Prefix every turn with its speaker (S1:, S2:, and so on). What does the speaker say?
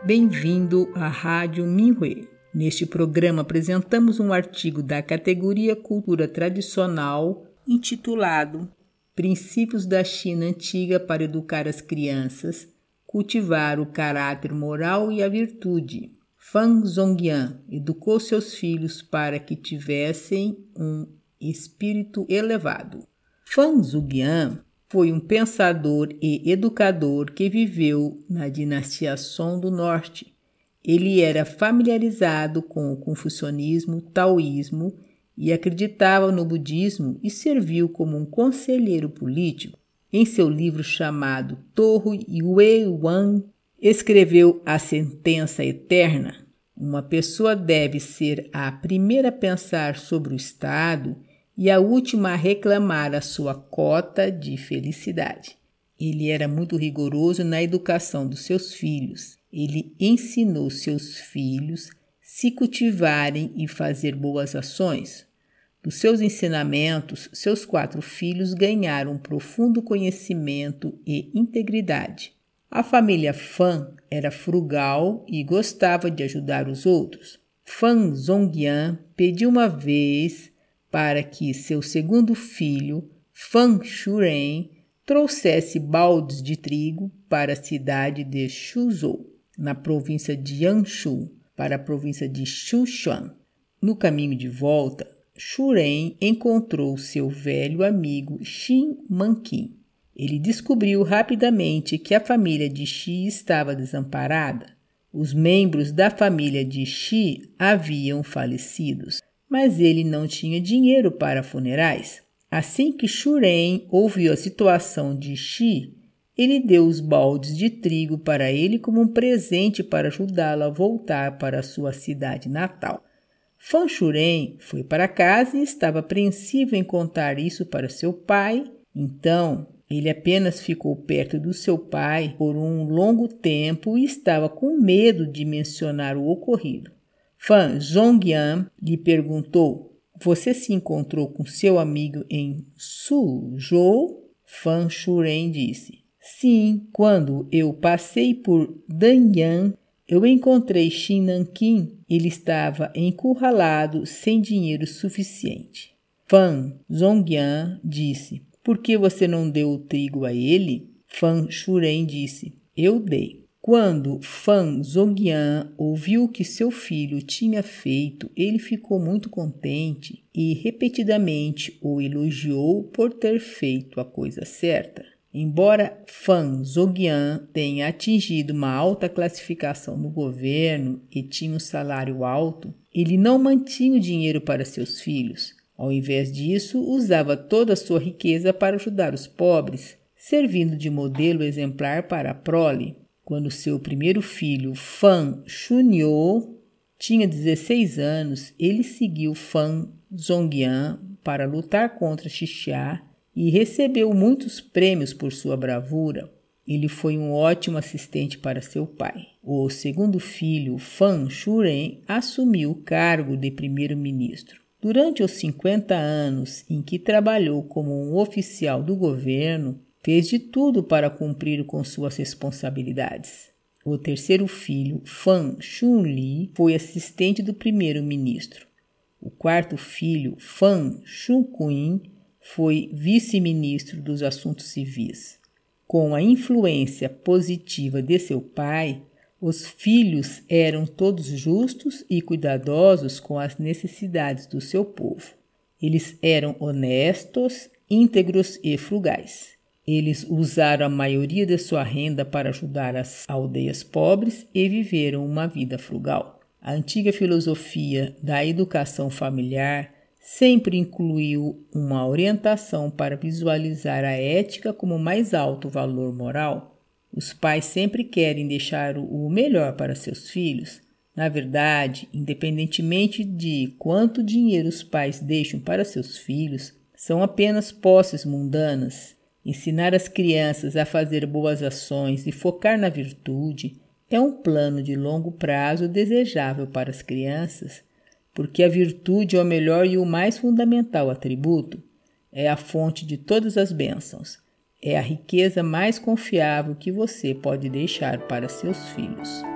S1: Bem-vindo à Rádio Minhui. Neste programa apresentamos um artigo da categoria Cultura Tradicional intitulado Princípios da China Antiga para Educar as Crianças, Cultivar o Caráter Moral e a Virtude. Fan Zhongyan educou seus filhos para que tivessem um espírito elevado. Fan Zhongyan foi um pensador e educador que viveu na dinastia Song do Norte. Ele era familiarizado com o confucionismo, taoísmo e acreditava no budismo e serviu como um conselheiro político. Em seu livro chamado Torro Yue Wan, escreveu a sentença eterna. Uma pessoa deve ser a primeira a pensar sobre o Estado e a última a reclamar a sua cota de felicidade. Ele era muito rigoroso na educação dos seus filhos. Ele ensinou seus filhos se cultivarem e fazer boas ações. Dos seus ensinamentos, seus 4 filhos ganharam um profundo conhecimento e integridade. A família Fan era frugal e gostava de ajudar os outros. Fan Zhongyan pediu uma vez para que seu segundo filho, Fan Shuren, trouxesse baldes de trigo para a cidade de Suzhou, na província de Yanshu, para a província de Sichuan. No caminho de volta, Shuren encontrou seu velho amigo Xin Manqin. Ele descobriu rapidamente que a família de Xi estava desamparada. Os membros da família de Xi haviam falecido, mas ele não tinha dinheiro para funerais. Assim que Shuren ouviu a situação de Xi, ele deu os baldes de trigo para ele como um presente para ajudá-lo a voltar para sua cidade natal. Fan Shuren foi para casa e estava apreensivo em contar isso para seu pai. Então, ele apenas ficou perto do seu pai por um longo tempo e estava com medo de mencionar o ocorrido. Fan Zhongyan lhe perguntou: "Você se encontrou com seu amigo em Suzhou?" Fan Shuren disse: "Sim, quando eu passei por Danyan, eu encontrei Xin Nanqin. Ele estava encurralado sem dinheiro suficiente." Fan Zhongyan disse: "Por que você não deu o trigo a ele?" Fan Shuren disse: "Eu dei." Quando Fan Zhongyan ouviu o que seu filho tinha feito, ele ficou muito contente e repetidamente o elogiou por ter feito a coisa certa. Embora Fan Zhongyan tenha atingido uma alta classificação no governo e tinha um salário alto, ele não mantinha o dinheiro para seus filhos. Ao invés disso, usava toda a sua riqueza para ajudar os pobres, servindo de modelo exemplar para a prole. Quando seu primeiro filho, Fan Shunyo, tinha 16 anos, ele seguiu Fan Zhongyan para lutar contra Xixia e recebeu muitos prêmios por sua bravura. Ele foi um ótimo assistente para seu pai. O segundo filho, Fan Shuren, assumiu o cargo de primeiro-ministro. Durante os 50 anos em que trabalhou como um oficial do governo, fez de tudo para cumprir com suas responsabilidades. O terceiro filho, Fan Shunli, foi assistente do primeiro-ministro. O quarto filho, Fan Shunquin, foi vice-ministro dos Assuntos Civis. Com a influência positiva de seu pai, os filhos eram todos justos e cuidadosos com as necessidades do seu povo. Eles eram honestos, íntegros e frugais. Eles usaram a maioria de sua renda para ajudar as aldeias pobres e viveram uma vida frugal. A antiga filosofia da educação familiar sempre incluiu uma orientação para visualizar a ética como mais alto valor moral. Os pais sempre querem deixar o melhor para seus filhos. Na verdade, independentemente de quanto dinheiro os pais deixam para seus filhos, são apenas posses mundanas. Ensinar as crianças a fazer boas ações e focar na virtude é um plano de longo prazo desejável para as crianças, porque a virtude é o melhor e o mais fundamental atributo, é a fonte de todas as bênçãos, é a riqueza mais confiável que você pode deixar para seus filhos.